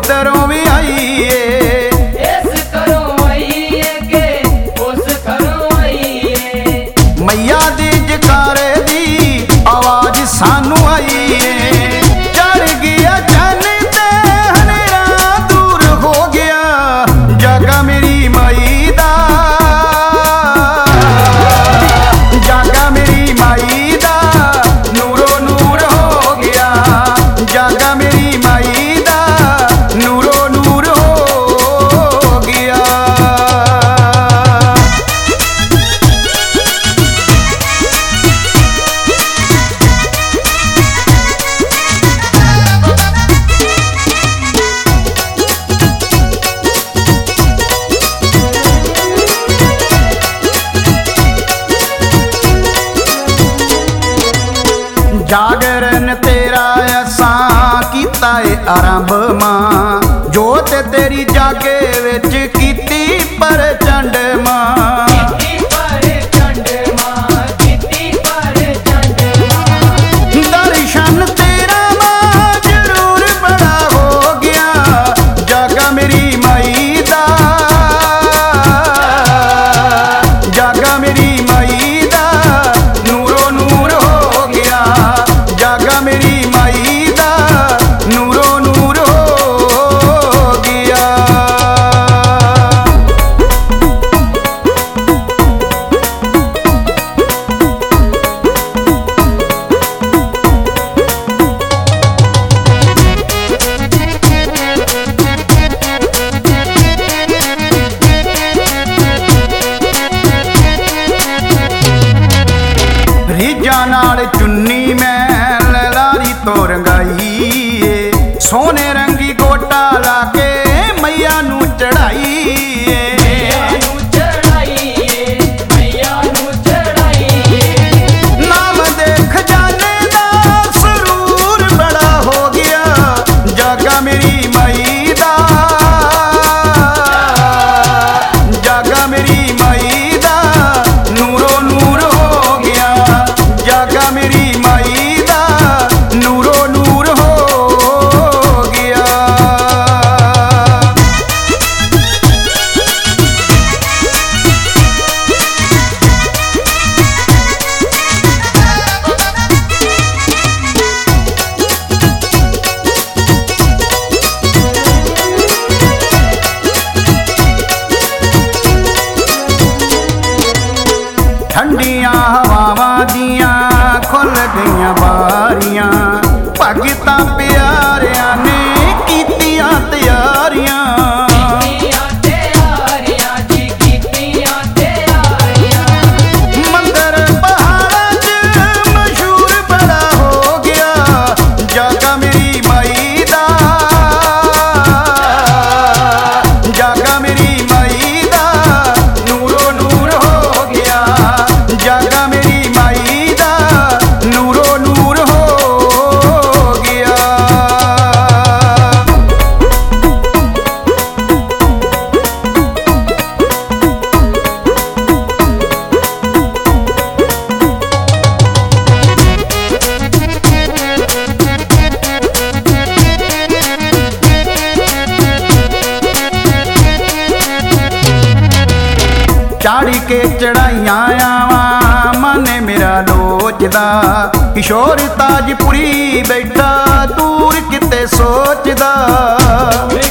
उधरों भी आईए, इस घरों आईए के उस घरों आईए। मैया दी जकारे दी आवाज सानू आईए। चढ़ गया चन ते हनेरा दूर हो गया, जागा मेरी माई दा, जागा मेरी माई दा नूरो नूर हो गया, जागा मेरी माई दा नूरो नूर हो गया। जागरण तेरा असां कीता है आरंभ मां, जोत तेरी जागे विच कीती प्रचंड मां। दर्शन तेरा मां जरूर बड़ा हो गया, जागा मेरी माई दा, जागा मेरी माई दा नूरो नूर हो गया, जागा मेरी माई दा नूरो नूर हो गया। रीझां नाल चुन्नी मैं लैलारी तो रंगाई, सोने रंगी गोटा लाके मैया नू चढ़ाई। नाम देख जाने दा सरूर बड़ा हो गया, जागा मेरी माई दा, जागा मेरी माई दा नूरो नूर हो गया, जागा मेरी माई दा नूरो नूर हो गया। ठंडियां हवावां दियां खुल गईयां बारियां, भगतां प्यारियां ने कीतियां तैयारियां। मंदिर पहाड़ां च मशहूर बड़ा हो गया, जागा मेरी माई दा, जागा मेरी माई दा नूरो नूर हो गया, जागा मेरी माई दा नूरो नूर हो गया। चाड़ी के चढ़ाइयां आवा मन मेरा लोचदा, किशोर ताजपुरी बैठा दूर किते सोचदा।